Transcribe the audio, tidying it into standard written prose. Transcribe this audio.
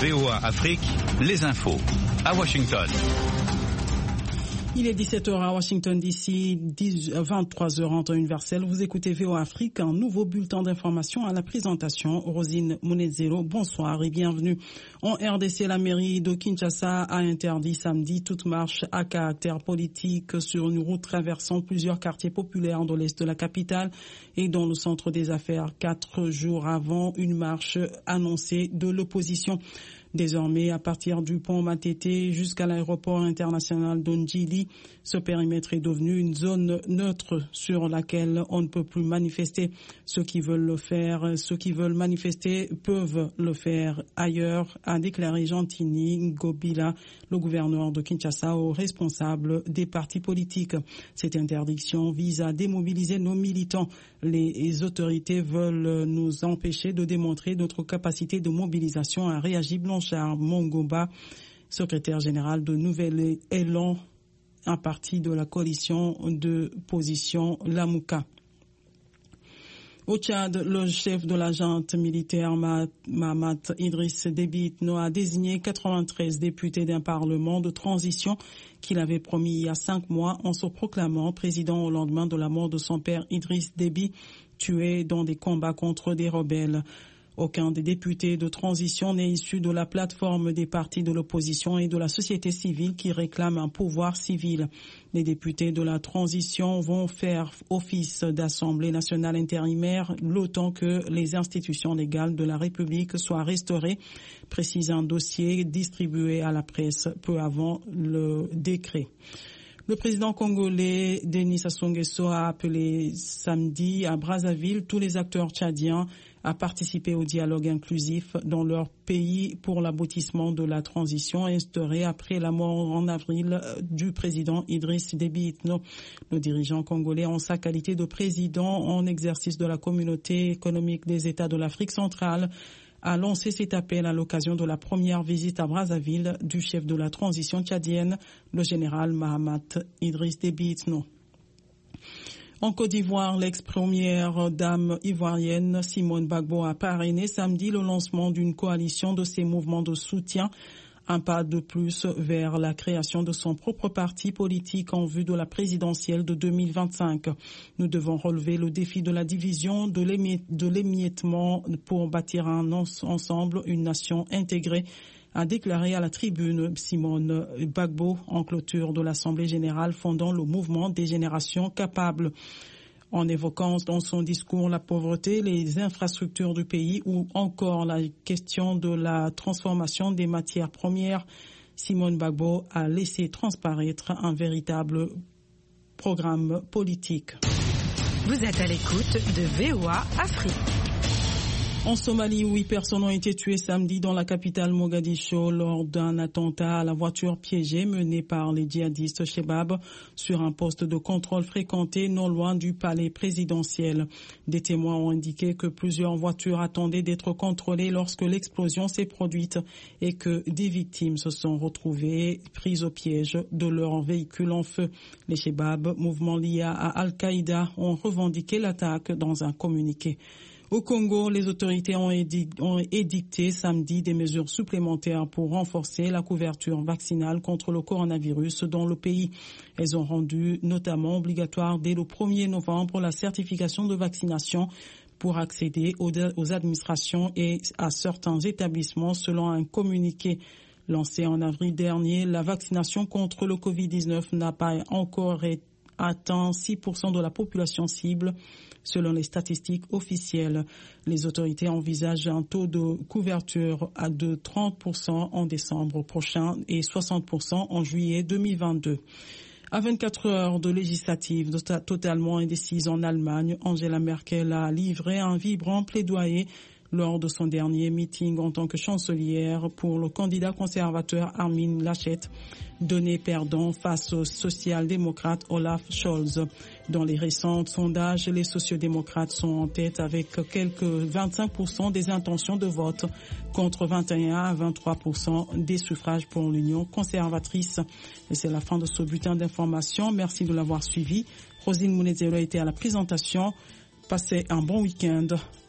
VOA Afrique, les infos. À Washington. Il est 17h à Washington DC, 23h en temps universel. Vous écoutez VOA Afrique, un nouveau bulletin d'information à la présentation. Rosine Munezero, bonsoir et bienvenue. En RDC, la mairie de Kinshasa a interdit samedi toute marche à caractère politique sur une route traversant plusieurs quartiers populaires de l'est de la capitale et dans le centre des affaires 4 jours avant une marche annoncée de l'opposition. Désormais, à partir du pont Matete jusqu'à l'aéroport international d'Ondjili, ce périmètre est devenu une zone neutre sur laquelle on ne peut plus manifester. Ceux qui veulent manifester peuvent le faire ailleurs, a déclaré Gentini Ngobila, le gouverneur de Kinshasa, aux responsables des partis politiques. Cette interdiction vise à démobiliser nos militants. Les autorités veulent nous empêcher de démontrer notre capacité de mobilisation, a réagi Blanchard Mongomba, secrétaire général de Nouvel Élan, un parti de la coalition de position Lamouka. Au Tchad, le chef de la junte militaire Mahamat Idriss Déby Itno a désigné 93 députés d'un parlement de transition qu'il avait promis il y a 5 mois en se proclamant président au lendemain de la mort de son père Idriss Déby, tué dans des combats contre des rebelles. Aucun des députés de transition n'est issu de la plateforme des partis de l'opposition et de la société civile qui réclament un pouvoir civil. Les députés de la transition vont faire office d'Assemblée nationale intérimaire le temps que les institutions légales de la République soient restaurées, précise un dossier distribué à la presse peu avant le décret. Le président congolais Denis Sassou Nguesso a appelé samedi à Brazzaville tous les acteurs tchadiens à participer au dialogue inclusif dans leur pays pour l'aboutissement de la transition instaurée après la mort en avril du président Idriss Déby Itno. Le dirigeant congolais, en sa qualité de président en exercice de la Communauté économique des États de l'Afrique centrale, a lancé cet appel à l'occasion de la première visite à Brazzaville du chef de la transition tchadienne, le général Mahamat Idriss Déby Itno. En Côte d'Ivoire, l'ex-première dame ivoirienne Simone Gbagbo a parrainé samedi le lancement d'une coalition de ses mouvements de soutien, un pas de plus vers la création de son propre parti politique en vue de la présidentielle de 2025. Nous devons relever le défi de la division, de l'émiettement pour bâtir ensemble une nation intégrée, a déclaré à la tribune Simone Gbagbo en clôture de l'Assemblée générale fondant le mouvement des générations capables. En évoquant dans son discours la pauvreté, les infrastructures du pays ou encore la question de la transformation des matières premières, Simone Gbagbo a laissé transparaître un véritable programme politique. Vous êtes à l'écoute de VOA Afrique. En Somalie, 8 personnes ont été tuées samedi dans la capitale Mogadiscio lors d'un attentat à la voiture piégée mené par les djihadistes Chebab sur un poste de contrôle fréquenté non loin du palais présidentiel. Des témoins ont indiqué que plusieurs voitures attendaient d'être contrôlées lorsque l'explosion s'est produite et que des victimes se sont retrouvées prises au piège de leur véhicule en feu. Les Chebab, mouvement lié à Al-Qaïda, ont revendiqué l'attaque dans un communiqué. Au Congo, les autorités ont édicté samedi des mesures supplémentaires pour renforcer la couverture vaccinale contre le coronavirus dans le pays. Elles ont rendu notamment obligatoire dès le 1er novembre la certification de vaccination pour accéder aux administrations et à certains établissements selon un communiqué. Lancé en avril dernier, la vaccination contre le Covid-19 n'a pas encore atteint 6% de la population cible. Selon les statistiques officielles, les autorités envisagent un taux de couverture de 30% en décembre prochain et 60% en juillet 2022. À 24 heures de législative totalement indécise en Allemagne, Angela Merkel a livré un vibrant plaidoyer lors de son dernier meeting en tant que chancelière pour le candidat conservateur Armin Laschet, donné perdant face au social-démocrate Olaf Scholz. Dans les récents sondages, les sociodémocrates sont en tête avec quelques 25% des intentions de vote contre 21 à 23% des suffrages pour l'Union conservatrice. Et c'est la fin de ce bulletin d'information. Merci de l'avoir suivi. Rosine Munezero a été à la présentation. Passez un bon week-end.